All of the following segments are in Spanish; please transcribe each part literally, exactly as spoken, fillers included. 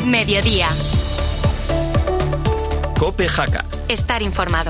Mediodía. COPE Jaca. Estar informado.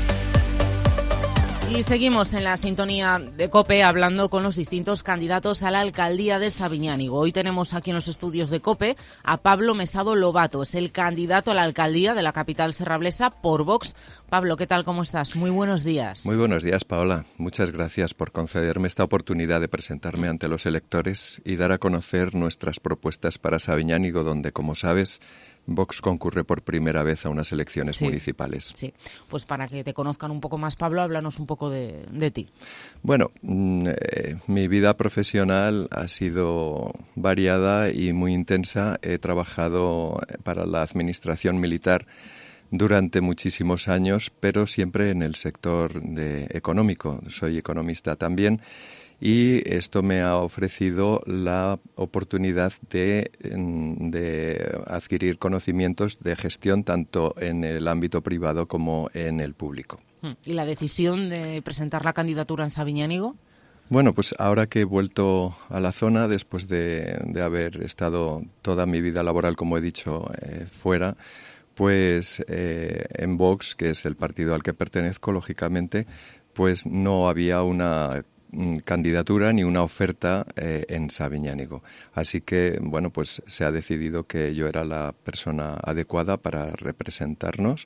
Y seguimos en la sintonía de COPE hablando con los distintos candidatos a la alcaldía de Sabiñánigo. Hoy tenemos aquí en los estudios de COPE a Pablo Mesado Lobato. Es el candidato a la alcaldía de la capital serrablesa por Vox. Pablo, ¿qué tal? ¿Cómo estás? Muy buenos días. Muy buenos días, Paola. Muchas gracias por concederme esta oportunidad de presentarme ante los electores y dar a conocer nuestras propuestas para Sabiñánigo, donde, como sabes, Vox concurre por primera vez a unas elecciones sí, municipales. Sí, pues para que te conozcan un poco más, Pablo, háblanos un poco de, de ti. Bueno, eh, mi vida profesional ha sido variada y muy intensa. He trabajado para la administración militar durante muchísimos años, pero siempre en el sector de económico. Soy economista también. Y esto me ha ofrecido la oportunidad de, de adquirir conocimientos de gestión tanto en el ámbito privado como en el público. ¿Y la decisión de presentar la candidatura en Sabiñánigo? Bueno, pues ahora que he vuelto a la zona, después de, de haber estado toda mi vida laboral, como he dicho, eh, fuera, pues eh, en Vox, que es el partido al que pertenezco, lógicamente, pues no había una candidatura ni una oferta eh, en Sabiñánigo. Así que, bueno, pues se ha decidido que yo era la persona adecuada para representarnos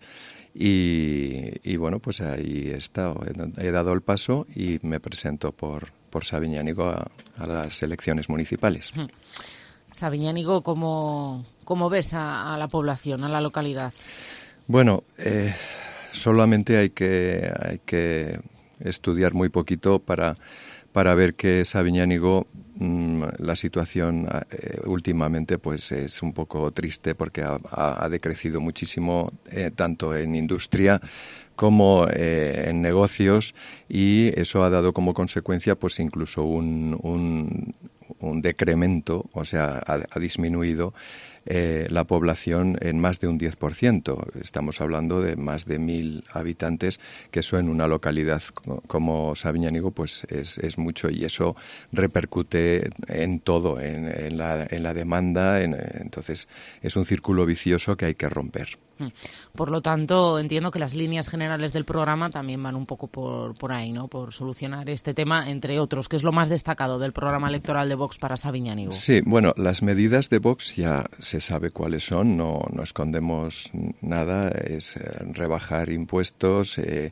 y, y bueno, pues ahí he estado. He, he dado el paso y me presento por, por Sabiñánigo a, a las elecciones municipales. Sabiñánigo, ¿cómo, cómo ves a, a la población, a la localidad? Bueno, eh, solamente hay que... Hay que estudiar muy poquito para, para ver que Sabiñánigo, mmm, la situación eh, últimamente pues es un poco triste porque ha, ha decrecido muchísimo eh, tanto en industria como eh, en negocios, y eso ha dado como consecuencia pues incluso un, un, un decremento, o sea, ha, ha disminuido Eh, la población en más de un diez por ciento. Estamos hablando de más de mil habitantes, que eso en una localidad como Sabiñánigo pues es, es mucho, y eso repercute en todo, en, en, la, en la demanda. En, entonces es un círculo vicioso que hay que romper. Por lo tanto, entiendo que las líneas generales del programa también van un poco por, por ahí, ¿no? Por solucionar este tema, entre otros, que es lo más destacado del programa electoral de Vox para Sabiñánigo. Sí, bueno, las medidas de Vox ya se sabe cuáles son, no, no escondemos nada, es eh, rebajar impuestos, eh,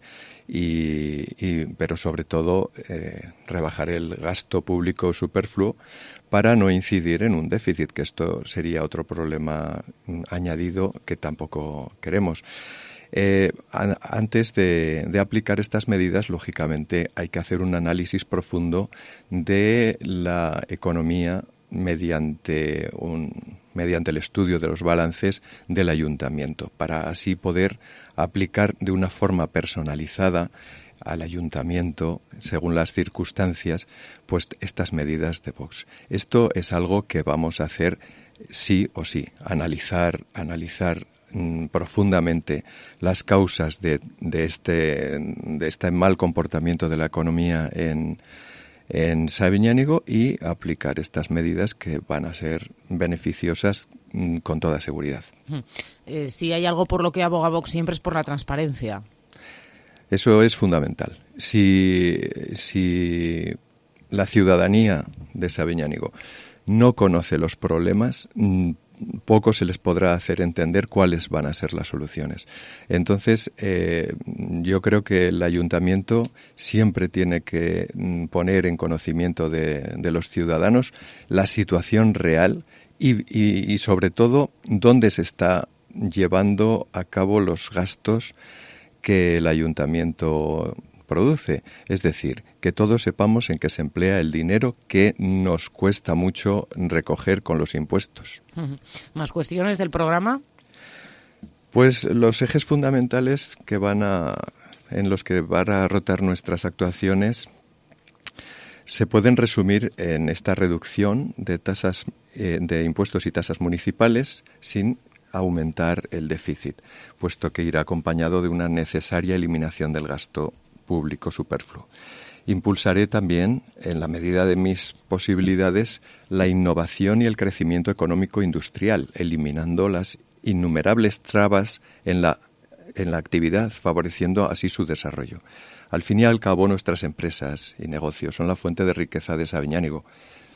y, y, pero sobre todo eh, rebajar el gasto público superfluo para no incidir en un déficit, que esto sería otro problema añadido que tampoco queremos. Eh, a, antes de, de aplicar estas medidas, lógicamente, hay que hacer un análisis profundo de la economía mediante un, mediante el estudio de los balances del ayuntamiento, para así poder aplicar de una forma personalizada al ayuntamiento, según las circunstancias, pues estas medidas de Vox. Esto es algo que vamos a hacer sí o sí, analizar, analizar mmm, profundamente las causas de, de, este, de este mal comportamiento de la economía en, en Sabiñánigo y aplicar estas medidas que van a ser beneficiosas mmm, con toda seguridad. Eh, si hay algo por lo que aboga Vox siempre es por la transparencia. Eso es fundamental. Si, si la ciudadanía de Sabiñánigo no conoce los problemas, poco se les podrá hacer entender cuáles van a ser las soluciones. Entonces, eh, yo creo que el ayuntamiento siempre tiene que poner en conocimiento de, de los ciudadanos la situación real y, y, y, sobre todo, dónde se está llevando a cabo los gastos que el ayuntamiento produce. Es decir, que todos sepamos en qué se emplea el dinero que nos cuesta mucho recoger con los impuestos. Uh-huh. ¿Más cuestiones del programa? Pues los ejes fundamentales que van a, en los que van a rotar nuestras actuaciones se pueden resumir en esta reducción de tasas eh, de impuestos y tasas municipales sin aumentar el déficit, puesto que irá acompañado de una necesaria eliminación del gasto público superfluo. Impulsaré también, en la medida de mis posibilidades, la innovación y el crecimiento económico industrial, eliminando las innumerables trabas en la, en la actividad, favoreciendo así su desarrollo. Al fin y al cabo, nuestras empresas y negocios son la fuente de riqueza de Sabiñánigo.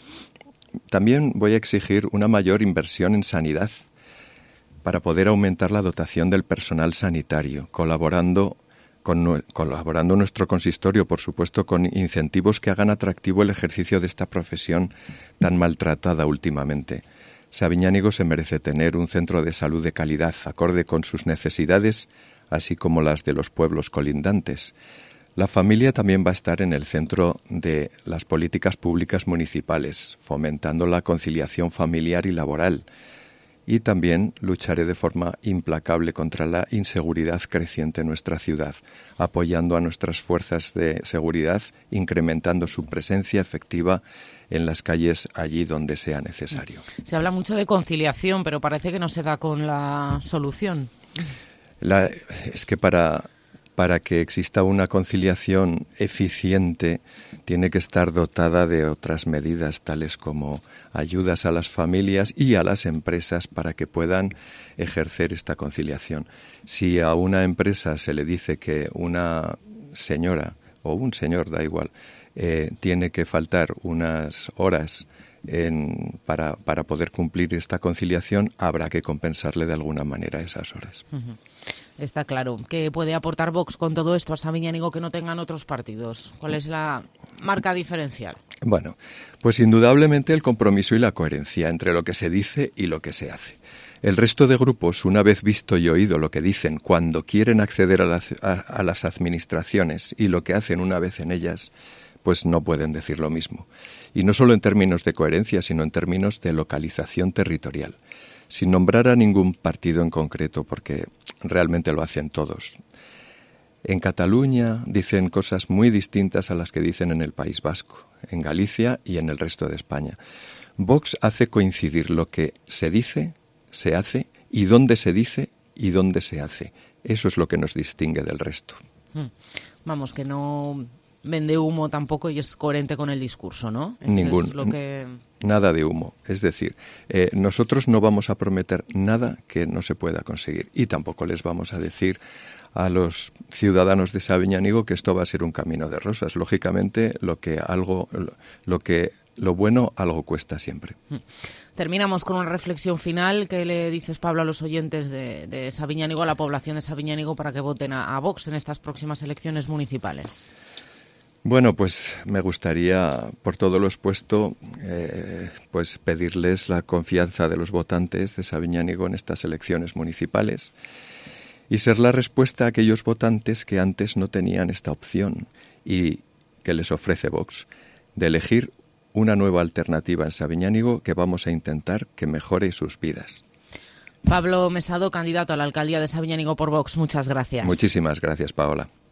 También voy a exigir una mayor inversión en sanidad para poder aumentar la dotación del personal sanitario, colaborando Con, colaborando nuestro consistorio, por supuesto, con incentivos que hagan atractivo el ejercicio de esta profesión tan maltratada últimamente. Sabiñánigo se merece tener un centro de salud de calidad, acorde con sus necesidades, así como las de los pueblos colindantes. La familia también va a estar en el centro de las políticas públicas municipales, fomentando la conciliación familiar y laboral. Y también lucharé de forma implacable contra la inseguridad creciente en nuestra ciudad, apoyando a nuestras fuerzas de seguridad, incrementando su presencia efectiva en las calles allí donde sea necesario. Se habla mucho de conciliación, pero parece que no se da con la solución. La, es que para... Para que exista una conciliación eficiente, tiene que estar dotada de otras medidas, tales como ayudas a las familias y a las empresas para que puedan ejercer esta conciliación. Si a una empresa se le dice que una señora o un señor, da igual, eh, tiene que faltar unas horas en, para, para poder cumplir esta conciliación, habrá que compensarle de alguna manera esas horas. Uh-huh. Está claro. ¿Qué puede aportar Vox con todo esto a Sabiñánigo que no tengan otros partidos? ¿Cuál es la marca diferencial? Bueno, pues indudablemente el compromiso y la coherencia entre lo que se dice y lo que se hace. El resto de grupos, una vez visto y oído lo que dicen cuando quieren acceder a las, a, a las administraciones y lo que hacen una vez en ellas, pues no pueden decir lo mismo. Y no solo en términos de coherencia, sino en términos de localización territorial. Sin nombrar a ningún partido en concreto, porque realmente lo hacen todos. En Cataluña dicen cosas muy distintas a las que dicen en el País Vasco, en Galicia y en el resto de España. Vox hace coincidir lo que se dice, se hace, y dónde se dice y dónde se hace. Eso es lo que nos distingue del resto. Vamos, que no vende humo tampoco y es coherente con el discurso, ¿no? Eso Ningún, es lo que... Nada de humo. Es decir, eh, nosotros no vamos a prometer nada que no se pueda conseguir y tampoco les vamos a decir a los ciudadanos de Sabiñánigo que esto va a ser un camino de rosas. Lógicamente, lo que algo, lo que lo bueno algo cuesta siempre. Terminamos con una reflexión final. ¿Qué le dices, Pablo, a los oyentes de, de Sabiñánigo, a la población de Sabiñánigo, para que voten a, a Vox en estas próximas elecciones municipales? Bueno, pues me gustaría, por todo lo expuesto, eh, pues pedirles la confianza de los votantes de Sabiñánigo en estas elecciones municipales y ser la respuesta a aquellos votantes que antes no tenían esta opción y que les ofrece Vox, de elegir una nueva alternativa en Sabiñánigo que vamos a intentar que mejore sus vidas. Pablo Mesado, candidato a la alcaldía de Sabiñánigo por Vox, muchas gracias. Muchísimas gracias, Paola.